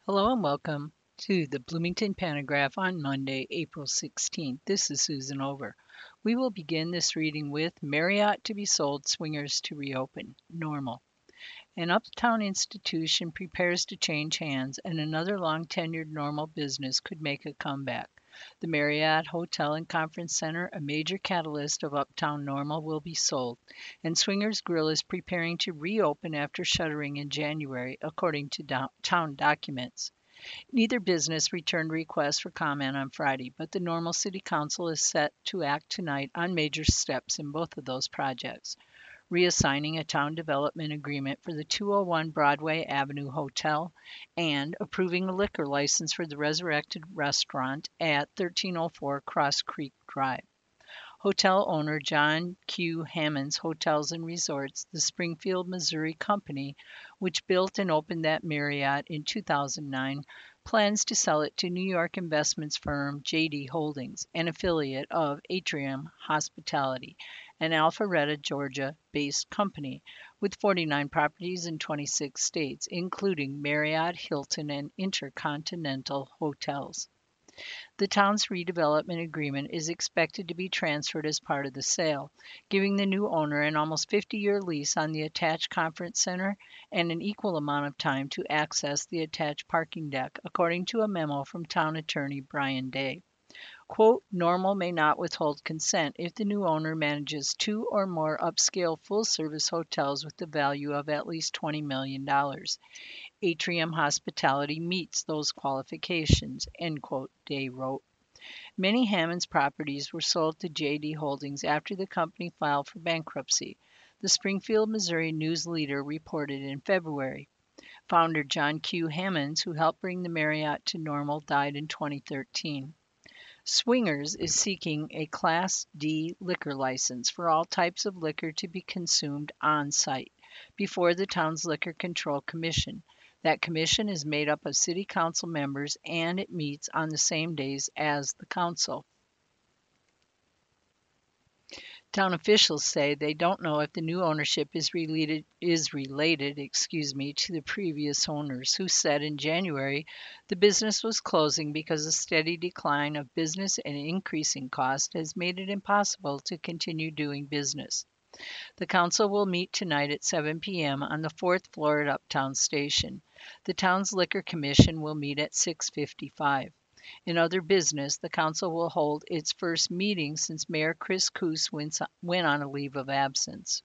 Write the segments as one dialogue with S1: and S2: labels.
S1: Hello and welcome to the Bloomington Panagraph on Monday, April 16th. This is Susan Over. We will begin this reading with Marriott to be sold, swingers to reopen. Normal. An uptown institution prepares to change hands, and another long tenured normal business could make a comeback. The Marriott Hotel and Conference Center, a major catalyst of uptown normal, will be sold, and Swingers Grill is preparing to reopen after shuttering in January, according to town documents. Neither business returned requests for comment on Friday, but the Normal City Council is set to act tonight on major steps in both of those projects, reassigning a town development agreement for the 201 Broadway Avenue Hotel and approving a liquor license for the Resurrected Restaurant at 1304 Cross Creek Drive. Hotel owner John Q. Hammond's Hotels and Resorts, the Springfield, Missouri company, which built and opened that Marriott in 2009, plans to sell it to New York investments firm JD Holdings, an affiliate of Atrium Hospitality, an Alpharetta, Georgia-based company with 49 properties in 26 states, including Marriott, Hilton, and Intercontinental Hotels. The town's redevelopment agreement is expected to be transferred as part of the sale, giving the new owner an almost 50-year lease on the attached conference center and an equal amount of time to access the attached parking deck, according to a memo from town attorney Brian Day. Quote, Normal may not withhold consent if the new owner manages two or more upscale full-service hotels with the value of at least $20 million. Atrium Hospitality meets those qualifications, end quote, Day wrote. Many Hammond's properties were sold to JD Holdings after the company filed for bankruptcy, the Springfield, Missouri News Leader reported in February. Founder John Q. Hammonds, who helped bring the Marriott to normal, died in 2013. Swingers is seeking a Class D liquor license for all types of liquor to be consumed on site before the town's Liquor Control Commission. That commission is made up of city council members and it meets on the same days as the council. Town officials say they don't know if the new ownership is related, to the previous owners, who said in January the business was closing because a steady decline of business and increasing cost has made it impossible to continue doing business. The council will meet tonight at 7 p.m. on the fourth floor at Uptown Station. The town's liquor commission will meet at 6:55. In other business, the council will hold its first meeting since Mayor Chris Koos went on a leave of absence.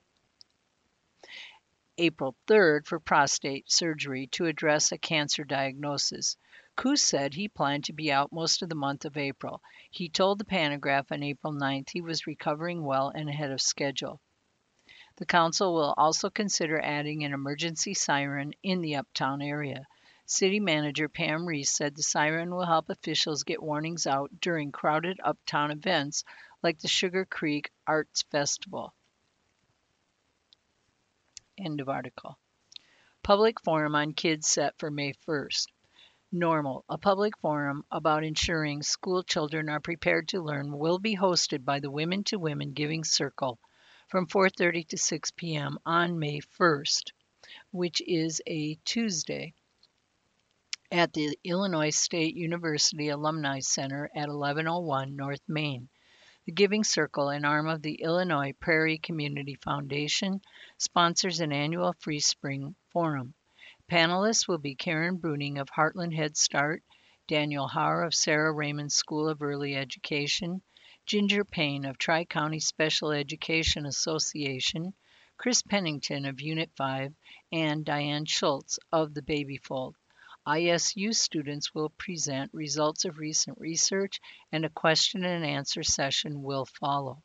S1: April 3rd for prostate surgery to address a cancer diagnosis. Koos said he planned to be out most of the month of April. He told the Panagraph on April 9th he was recovering well and ahead of schedule. The council will also consider adding an emergency siren in the uptown area. City Manager Pam Reese said the siren will help officials get warnings out during crowded uptown events like the Sugar Creek Arts Festival. End of article. Public forum on kids set for May 1st. Normal, a public forum about ensuring school children are prepared to learn, will be hosted by the Women to Women Giving Circle from 4:30 to 6 p.m. on May 1st, which is a Tuesday, at the Illinois State University Alumni Center at 1101 North Main. The Giving Circle, an arm of the Illinois Prairie Community Foundation, sponsors an annual Free Spring Forum. Panelists will be Karen Bruning of Heartland Head Start, Daniel Hauer of Sarah Raymond School of Early Education, Ginger Payne of Tri-County Special Education Association, Chris Pennington of Unit 5, and Diane Schultz of the Baby Fold. ISU students will present results of recent research, and a question and answer session will follow.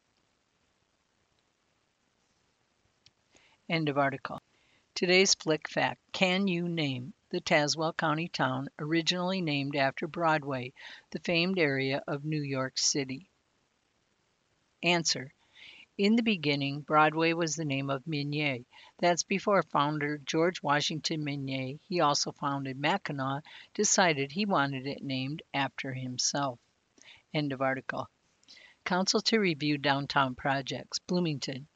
S1: End of article. Today's Flick Fact. Can you name the Tazewell County town originally named after Broadway, the famed area of New York City? Answer. In the beginning, Broadway was the name of Mignet. That's before founder George Washington Mignet, he also founded Mackinac, decided he wanted it named after himself. End of article. Council to review downtown projects. Bloomington.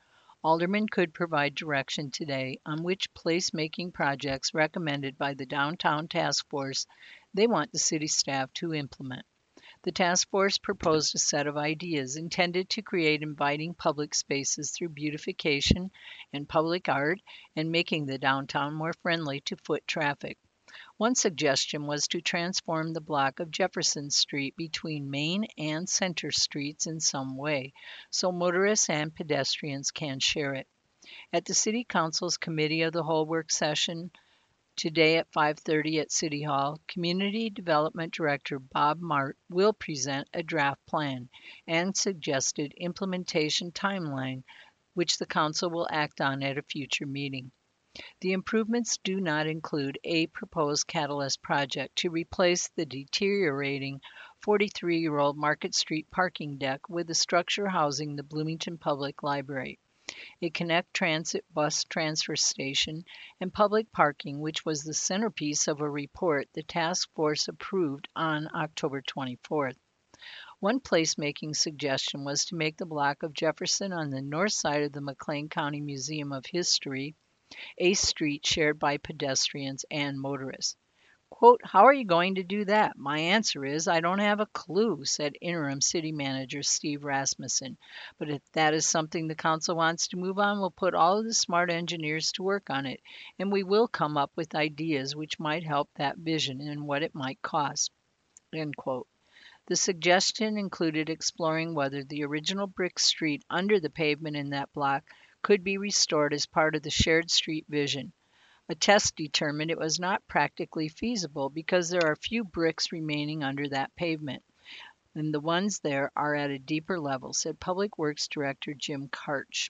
S1: Aldermen could provide direction today on which placemaking projects recommended by the Downtown Task Force they want the city staff to implement. The task force proposed a set of ideas intended to create inviting public spaces through beautification and public art and making the downtown more friendly to foot traffic. One suggestion was to transform the block of Jefferson Street between Main and Center Streets in some way so motorists and pedestrians can share it. At the City Council's Committee of the Whole work session today at 5:30 at City Hall, Community Development Director Bob Mart will present a draft plan and suggested implementation timeline, which the council will act on at a future meeting. The improvements do not include a proposed catalyst project to replace the deteriorating 43-year-old Market Street parking deck with a structure housing the Bloomington Public Library, a Connect Transit bus transfer station, and public parking, which was the centerpiece of a report the task force approved on October 24th. One placemaking suggestion was to make the block of Jefferson on the north side of the McLean County Museum of History a street shared by pedestrians and motorists. Quote, "How are you going to do that? My answer is, I don't have a clue," said interim city manager Steve Rasmussen. "But if that is something the council wants to move on, we'll put all of the smart engineers to work on it, and we will come up with ideas which might help that vision and what it might cost." End quote. The suggestion included exploring whether the original brick street under the pavement in that block could be restored as part of the shared street vision. A test determined it was not practically feasible because there are few bricks remaining under that pavement, and the ones there are at a deeper level, said Public Works Director Jim Karch.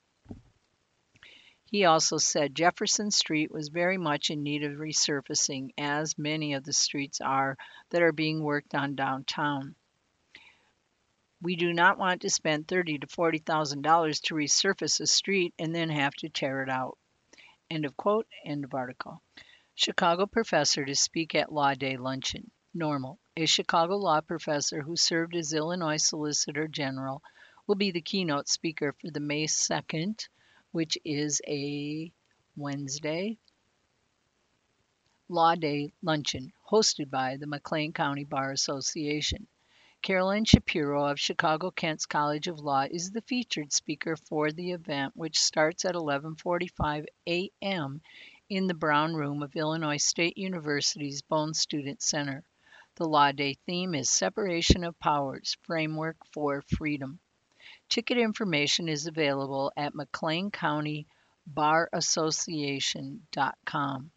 S1: He also said Jefferson Street was very much in need of resurfacing, as many of the streets are that are being worked on downtown. We do not want to spend $30,000 to $40,000 to resurface a street and then have to tear it out. End of quote, end of article. Chicago professor to speak at Law Day luncheon. Normal. A Chicago law professor who served as Illinois Solicitor General will be the keynote speaker for the May 2nd, which is a Wednesday, Law Day luncheon hosted by the McLean County Bar Association. Carolyn Shapiro of Chicago-Kent's College of Law is the featured speaker for the event, which starts at 11:45 a.m. in the Brown Room of Illinois State University's Bone Student Center. The Law Day theme is Separation of Powers, Framework for Freedom. Ticket information is available at McLeanCountyBarAssociation.com.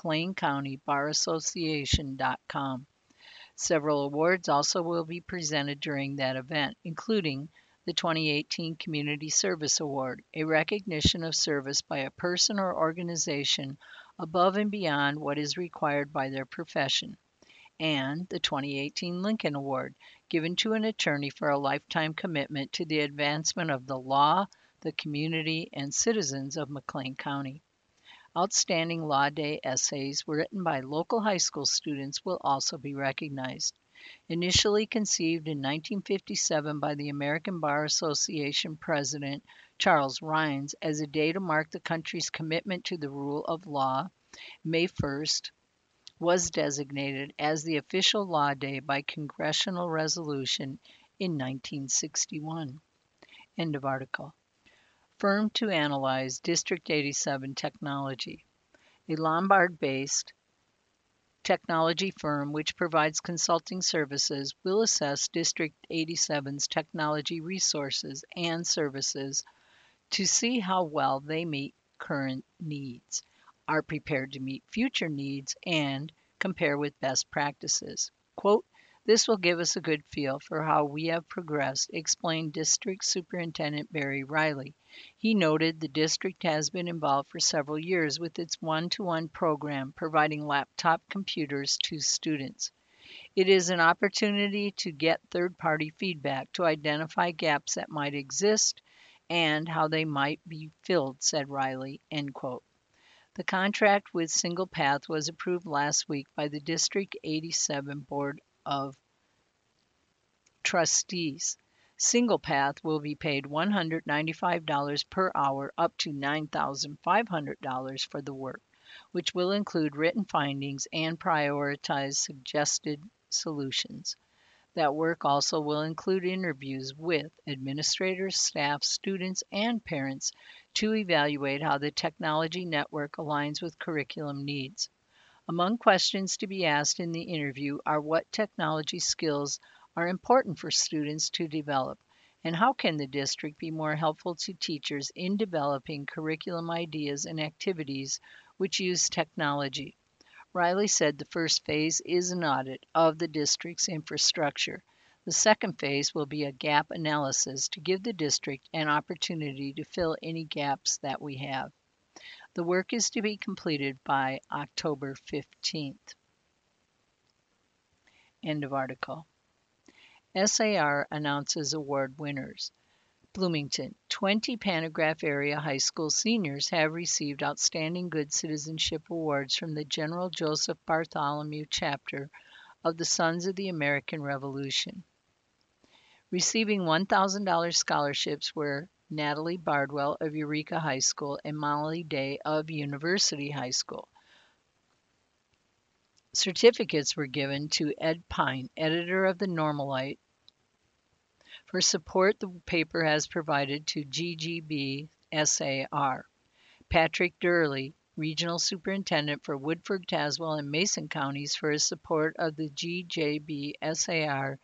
S1: McLeanCountyBarAssociation.com. Several awards also will be presented during that event, including the 2018 Community Service Award, a recognition of service by a person or organization above and beyond what is required by their profession, and the 2018 Lincoln Award, given to an attorney for a lifetime commitment to the advancement of the law, the community, and citizens of McLean County. Outstanding Law Day essays written by local high school students will also be recognized. Initially conceived in 1957 by the American Bar Association president Charles Rines as a day to mark the country's commitment to the rule of law, May 1st was designated as the official law day by congressional resolution in 1961. End of article. Firm to analyze District 87 technology. A Lombard-based technology firm which provides consulting services will assess District 87's technology resources and services to see how well they meet current needs, are prepared to meet future needs, and compare with best practices. Quote, "This will give us a good feel for how we have progressed," explained District Superintendent Barry Riley. He noted the district has been involved for several years with its one-to-one program providing laptop computers to students. It is an opportunity to get third-party feedback to identify gaps that might exist and how they might be filled, said Riley. End quote. The contract with Single Path was approved last week by the District 87 Board of Trustees. Single path will be paid $195 per hour up to $9,500 for the work, which will include written findings and prioritize suggested solutions. That work also will include interviews with administrators, staff, students, and parents to evaluate how the technology network aligns with curriculum needs. Among questions to be asked in the interview are what technology skills are important for students to develop, and how can the district be more helpful to teachers in developing curriculum ideas and activities which use technology. Riley said the first phase is an audit of the district's infrastructure. The second phase will be a gap analysis to give the district an opportunity to fill any gaps that we have. The work is to be completed by October 15th. End of article. SAR announces award winners. Bloomington, 20 Pantagraph Area High School seniors have received Outstanding Good Citizenship Awards from the General Joseph Bartholomew chapter of the Sons of the American Revolution. Receiving $1,000 scholarships were Natalie Bardwell of Eureka High School and Molly Day of University High School. Certificates were given to Ed Pine, editor of the Normalite, for support the paper has provided to GGB SAR. Patrick Durley, Regional Superintendent for Woodford, Tazewell, and Mason counties, for his support of the GJB SAR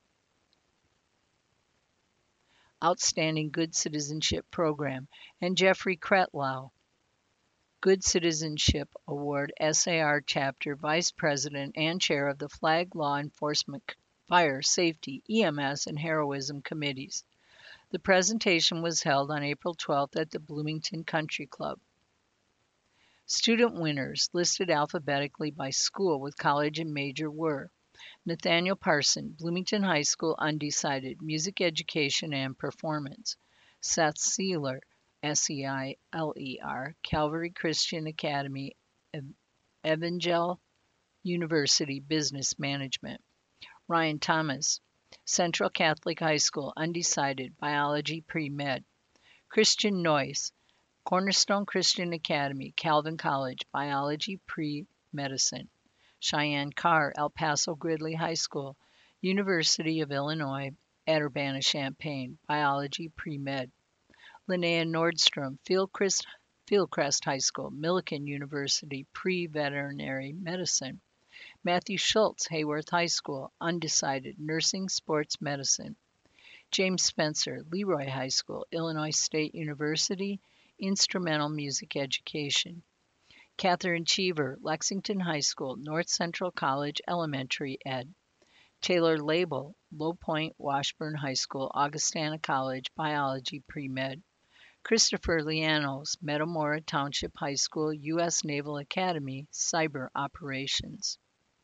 S1: Outstanding Good Citizenship Program, and Jeffrey Kretlow, Good Citizenship Award SAR Chapter Vice President and Chair of the Flag Law Enforcement, Fire, Safety, EMS, and Heroism Committees. The presentation was held on April 12th at the Bloomington Country Club. Student winners, listed alphabetically by school with college and major, were Nathaniel Parson, Bloomington High School, undecided, music education and performance. Seth Seiler, Seiler, Calvary Christian Academy, Evangel University, business management. Ryan Thomas, Central Catholic High School, undecided, biology pre-med. Christian Noyce, Cornerstone Christian Academy, Calvin College, biology pre-medicine. Cheyenne Carr, El Paso Gridley High School, University of Illinois at Urbana-Champaign, biology pre-med. Linnea Nordstrom, Fieldcrest High School, Millikan University, pre-veterinary medicine. Matthew Schultz, Hayworth High School, undecided, nursing sports medicine. James Spencer, Leroy High School, Illinois State University, instrumental music education. Catherine Cheever, Lexington High School, North Central College, elementary ed. Taylor Label, Low Point Washburn High School, Augustana College, biology pre-med. Christopher Lianos, Metamora Township High School, U.S. Naval Academy, cyber operations.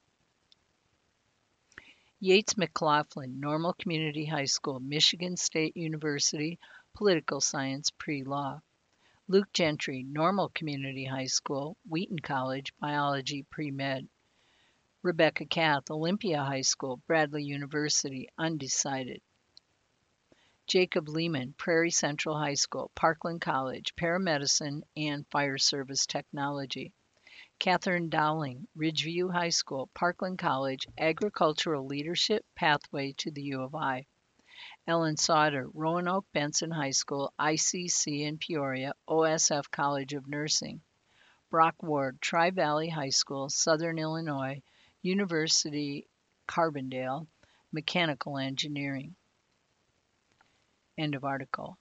S1: Yates McLaughlin, Normal Community High School, Michigan State University, political science pre-law. Luke Gentry, Normal Community High School, Wheaton College, biology pre-med. Rebecca Kath, Olympia High School, Bradley University, undecided. Jacob Lehman, Prairie Central High School, Parkland College, paramedicine and fire service technology. Catherine Dowling, Ridgeview High School, Parkland College, agricultural leadership pathway to the U of I. Ellen Sauter, Roanoke Benson High School, ICC in Peoria, OSF College of Nursing. Brock Ward, Tri-Valley High School, Southern Illinois, University Carbondale, mechanical engineering. End of article.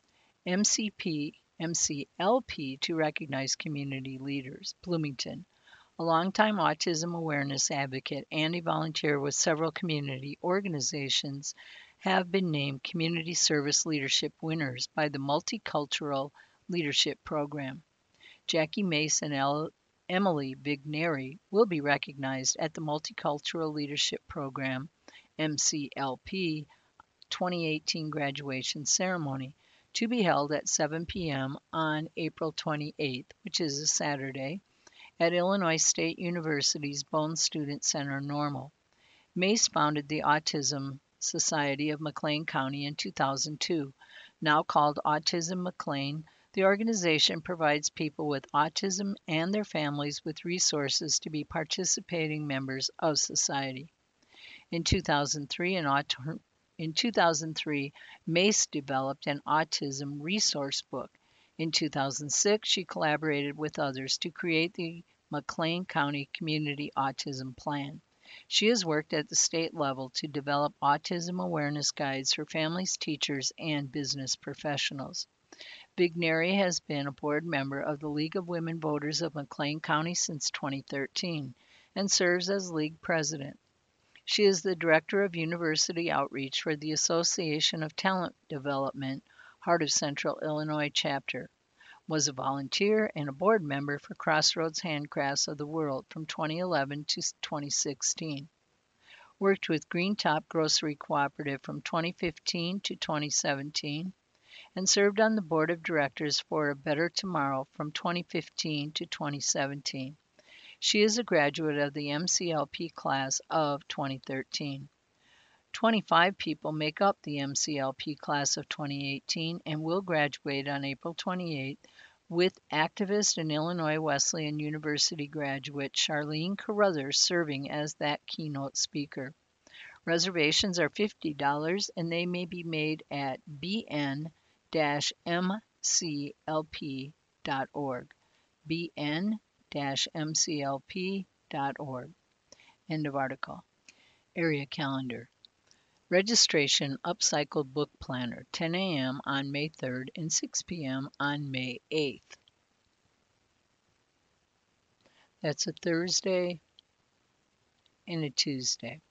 S1: MCLP to recognize community leaders. Bloomington, a longtime autism awareness advocate and a volunteer with several community organizations, have been named Community Service Leadership winners by the Multicultural Leadership Program. Jackie Mace and Emily Vigneri will be recognized at the Multicultural Leadership Program, MCLP, 2018 graduation ceremony, to be held at 7 p.m. on April 28th, which is a Saturday, at Illinois State University's Bone Student Center, Normal. Mace founded the Autism Society of McLean County in 2002. Now called Autism McLean, the organization provides people with autism and their families with resources to be participating members of society. In 2003, Mace developed an autism resource book. In 2006, she collaborated with others to create the McLean County Community Autism Plan. She has worked at the state level to develop autism awareness guides for families, teachers, and business professionals. Vigneri has been a board member of the League of Women Voters of McLean County since 2013 and serves as league president. She is the director of university outreach for the Association of Talent Development, Heart of Central Illinois chapter. Was a volunteer and a board member for Crossroads Handcrafts of the World from 2011 to 2016. Worked with Green Top Grocery Cooperative from 2015 to 2017 and served on the board of directors for A Better Tomorrow from 2015 to 2017. She is a graduate of the MCLP class of 2013. 25 people make up the MCLP class of 2018 and will graduate on April 28 with activist and Illinois Wesleyan University graduate Charlene Carruthers serving as that keynote speaker. Reservations are $50 and they may be made at bn-mclp.org. bn-mclp.org. End of article. Area calendar. Registration Upcycled Book Planner, 10 a.m. on May 3rd and 6 p.m. on May 8th. That's a Thursday and a Tuesday.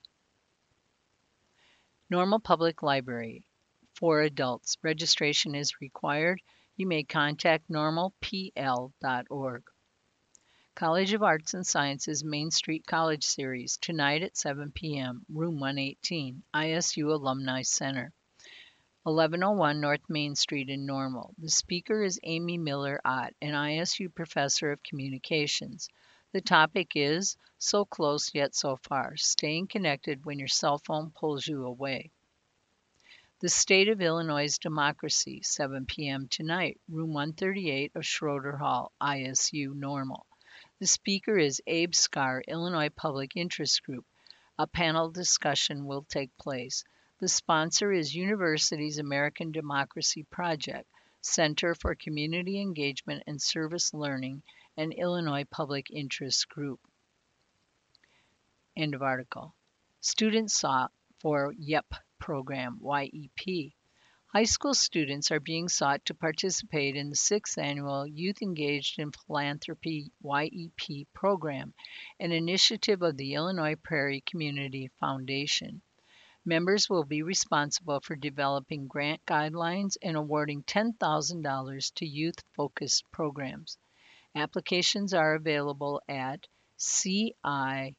S1: Normal Public Library for adults. Registration is required. You may contact normalpl.org. College of Arts and Sciences Main Street College Series, tonight at 7 p.m., room 118, ISU Alumni Center, 1101 North Main Street in Normal. The speaker is Amy Miller Ott, an ISU professor of communications. The topic is So Close Yet So Far, Staying Connected When Your Cell Phone Pulls You Away. The State of Illinois' Democracy, 7 p.m. tonight, room 138 of Schroeder Hall, ISU Normal. The speaker is Abe Scar, Illinois Public Interest Group. A panel discussion will take place. The sponsor is University's American Democracy Project, Center for Community Engagement and Service Learning, and Illinois Public Interest Group. End of article. Students sought for YEP program, YEP. High school students are being sought to participate in the 6th Annual Youth Engaged in Philanthropy YEP program, an initiative of the Illinois Prairie Community Foundation. Members will be responsible for developing grant guidelines and awarding $10,000 to youth-focused programs. Applications are available at ciyep.org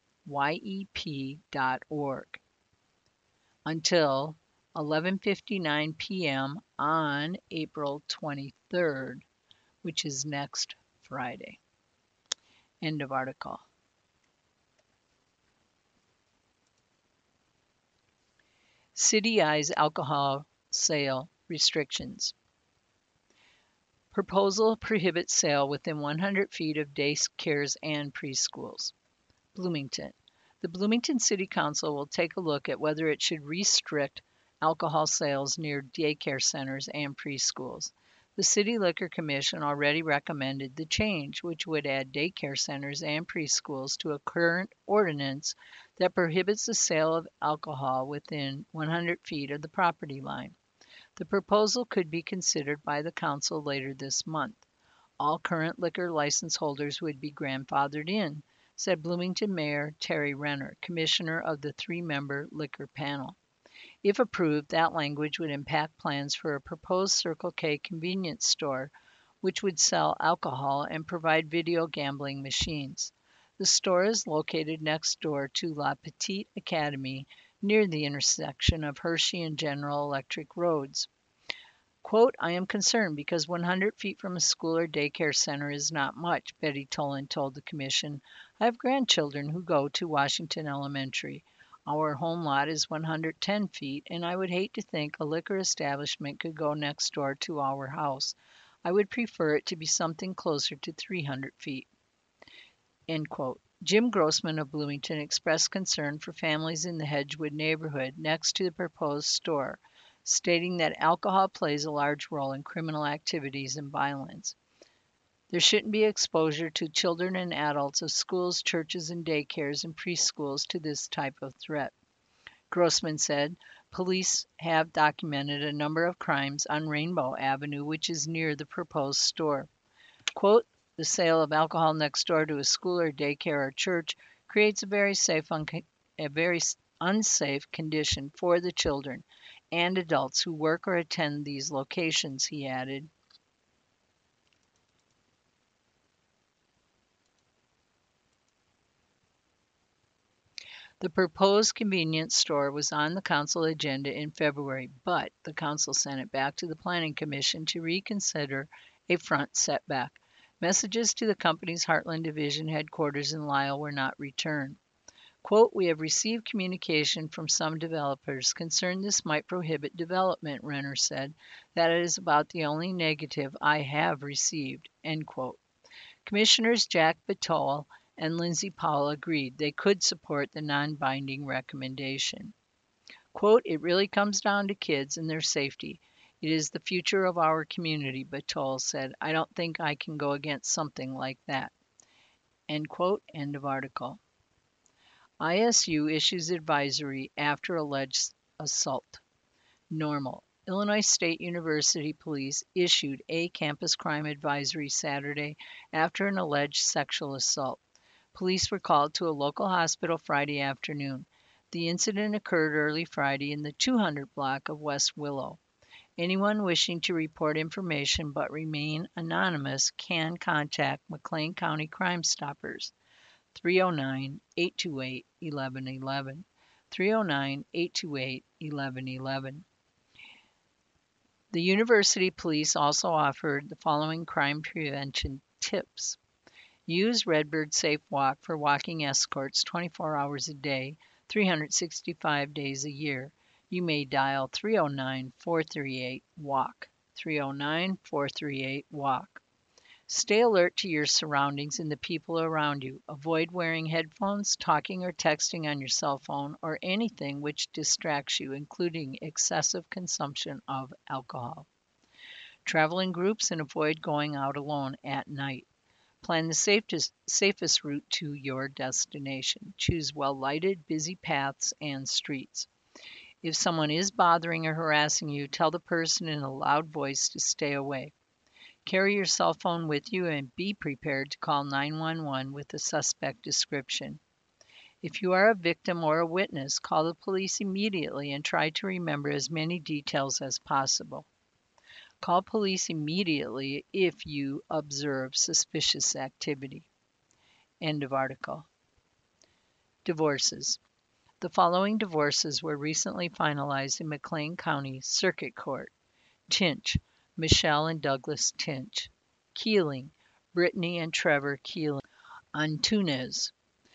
S1: until 11:59 p.m. on April 23rd, which is next Friday. End of article. City eyes alcohol sale restrictions. Proposal prohibits sale within 100 feet of daycares and preschools. Bloomington. The Bloomington City Council will take a look at whether it should restrict alcohol sales near daycare centers and preschools. The City Liquor Commission already recommended the change, which would add daycare centers and preschools to a current ordinance that prohibits the sale of alcohol within 100 feet of the property line. The proposal could be considered by the council later this month. All current liquor license holders would be grandfathered in, said Bloomington Mayor Terry Renner, commissioner of the 3-member liquor panel. If approved, that language would impact plans for a proposed Circle K convenience store, which would sell alcohol and provide video gambling machines. The store is located next door to La Petite Academy near the intersection of Hershey and General Electric roads. Quote, I am concerned because 100 feet from a school or daycare center is not much, Betty Tolan told the commission. I have grandchildren who go to Washington Elementary. Our home lot is 110 feet, and I would hate to think a liquor establishment could go next door to our house. I would prefer it to be something closer to 300 feet. End quote. Jim Grossman of Bloomington expressed concern for families in the Hedgewood neighborhood next to the proposed store, stating that alcohol plays a large role in criminal activities and violence. There shouldn't be exposure to children and adults of schools, churches, and daycares and preschools to this type of threat. Grossman said, police have documented a number of crimes on Rainbow Avenue, which is near the proposed store. Quote, the sale of alcohol next door to a school or daycare or church creates a very unsafe condition for the children and adults who work or attend these locations, he added. The proposed convenience store was on the council agenda in February, but the council sent it back to the planning commission to reconsider a front setback. Messages to the company's Heartland Division headquarters in Lisle were not returned. Quote, we have received communication from some developers concerned this might prohibit development, Renner said. That is about the only negative I have received, end quote. Commissioners Jack Batole and Lindsay Powell agreed they could support the non-binding recommendation. Quote, it really comes down to kids and their safety. It is the future of our community, Batole said. I don't think I can go against something like that. End quote, end of article. ISU issues advisory after alleged assault. Normal. Illinois State University police issued a campus crime advisory Saturday after an alleged sexual assault. Police were called to a local hospital Friday afternoon. The incident occurred early Friday in the 200 block of West Willow. Anyone wishing to report information but remain anonymous can contact McLean County Crime Stoppers. 309-828-1111. 309-828-1111. The university police also offered the following crime prevention tips. Use Redbird Safe Walk for walking escorts 24 hours a day, 365 days a year. You may dial 309-438-WALK. 309-438-WALK. Stay alert to your surroundings and the people around you. Avoid wearing headphones, talking or texting on your cell phone, or anything which distracts you, including excessive consumption of alcohol. Travel in groups and avoid going out alone at night. Plan the safest route to your destination. Choose well-lighted, busy paths and streets. If someone is bothering or harassing you, tell the person in a loud voice to stay away. Carry your cell phone with you and be prepared to call 911 with a suspect description. If you are a victim or a witness, call the police immediately and try to remember as many details as possible. Call police immediately if you observe suspicious activity. End of article. Divorces. The following divorces were recently finalized in McLean County Circuit Court. Tinch, Michelle and Douglas Tinch. Keeling, Brittany and Trevor Keeling. Antunes,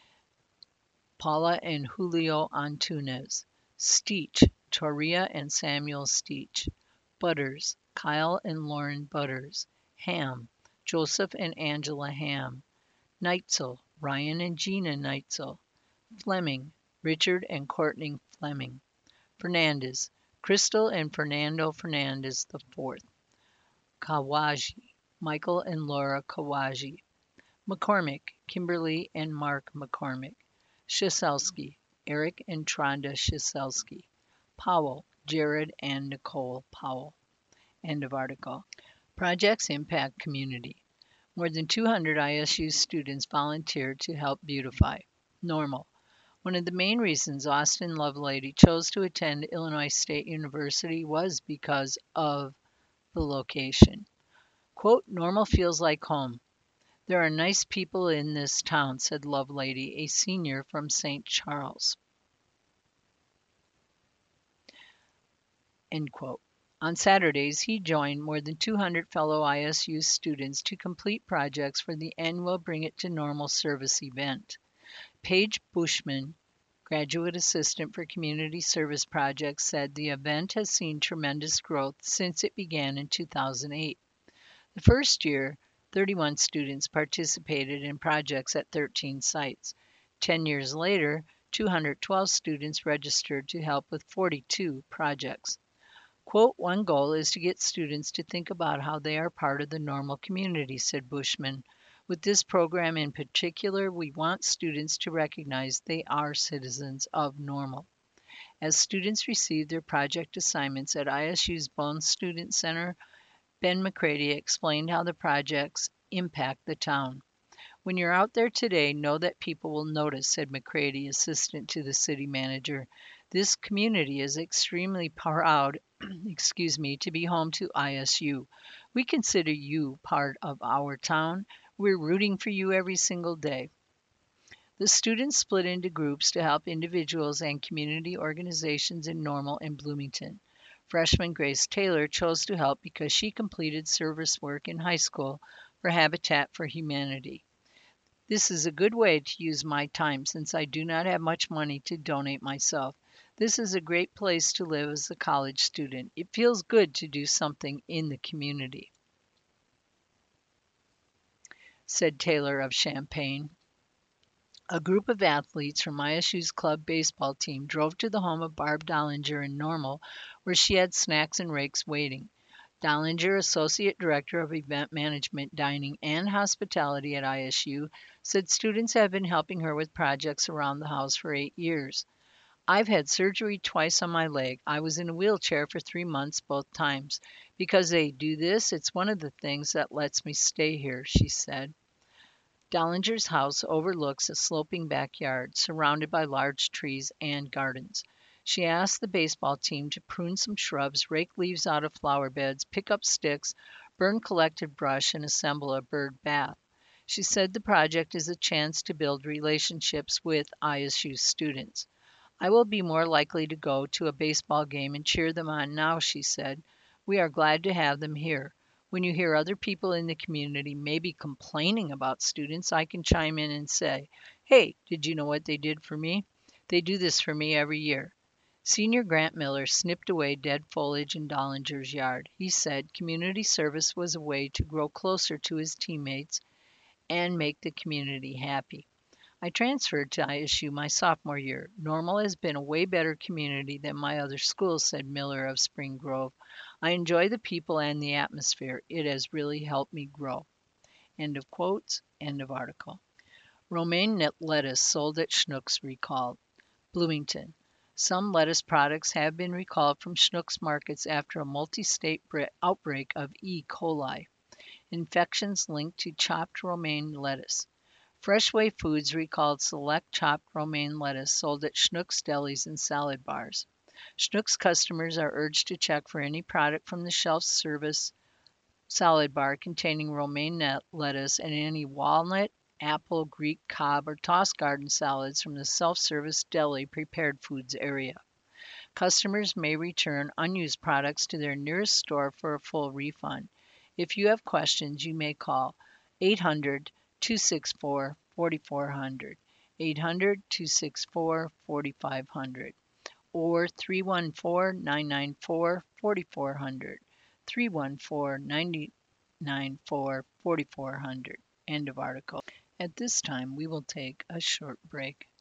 S1: Paula and Julio Antunes. Steech, Toria and Samuel Steech. Butters, Kyle and Lauren Butters. Ham, Joseph and Angela Ham. Neitzel, Ryan and Gina Neitzel. Fleming, Richard and Courtney Fleming. Fernandez, Crystal and Fernando Fernandez IV. Kawaji, Michael and Laura Kawaji. McCormick, Kimberly and Mark McCormick. Shiselski, Eric and Tronda Shiselski. Powell, Jared and Nicole Powell. End of article. Projects impact community. More than 200 ISU students volunteered to help beautify. Normal. One of the main reasons Austin Lovelady chose to attend Illinois State University was because of the location. Quote, Normal feels like home. There are nice people in this town, said Lovelady, a senior from St. Charles. End quote. On Saturdays, he joined more than 200 fellow ISU students to complete projects for the annual Bring It to Normal service event. Paige Bushman, Graduate Assistant for Community Service Projects, said the event has seen tremendous growth since it began in 2008. The first year, 31 students participated in projects at 13 sites. 10 years later, 212 students registered to help with 42 projects. Quote, one goal is to get students to think about how they are part of the Normal community, said Bushman. With this program in particular, we want students to recognize they are citizens of Normal. As students receive their project assignments at ISU's Bones Student Center, Ben McCready explained how the projects impact the town. When you're out there today, know that people will notice, said McCready, assistant to the city manager. This community is extremely proud, to be home to ISU. We consider you part of our town. We're rooting for you every single day. The students split into groups to help individuals and community organizations in Normal and Bloomington. Freshman Grace Taylor chose to help because she completed service work in high school for Habitat for Humanity. This is a good way to use my time since I do not have much money to donate myself. This is a great place to live as a college student. It feels good to do something in the community, said Taylor of Champaign. A group of athletes from ISU's club baseball team drove to the home of Barb Dollinger in Normal, where she had snacks and rakes waiting. Dollinger, Associate Director of Event Management, Dining, and Hospitality at ISU, said students have been helping her with projects around the house for 8 years. I've had surgery twice on my leg. I was in a wheelchair for 3 months both times. Because they do this, it's one of the things that lets me stay here, she said. Dollinger's house overlooks a sloping backyard surrounded by large trees and gardens. She asked the baseball team to prune some shrubs, rake leaves out of flower beds, pick up sticks, burn collected brush, and assemble a bird bath. She said the project is a chance to build relationships with ISU students. I will be more likely to go to a baseball game and cheer them on now, she said. We are glad to have them here. When you hear other people in the community maybe complaining about students, I can chime in and say, hey, did you know what they did for me? They do this for me every year. Senior Grant Miller snipped away dead foliage in Dollinger's yard. He said community service was a way to grow closer to his teammates and make the community happy. I transferred to ISU my sophomore year. Normal has been a way better community than my other schools, said Miller of Spring Grove. I enjoy the people and the atmosphere. It has really helped me grow. End of quotes. End of article. Romaine lettuce sold at Schnucks recalled. Bloomington. Some lettuce products have been recalled from Schnucks markets after a multi-state outbreak of E. coli. Infections linked to chopped romaine lettuce. Freshway Foods recalled select chopped romaine lettuce sold at Schnucks delis and salad bars. Schnucks customers are urged to check for any product from the shelf-service salad bar containing romaine lettuce and any walnut, apple, Greek, Cobb, or tossed garden salads from the self-service deli prepared foods area. Customers may return unused products to their nearest store for a full refund. If you have questions, you may call 800-264-4400, 800-264-4500, or 314-994-4400, 314-994-4400. End of article. At this time, we will take a short break.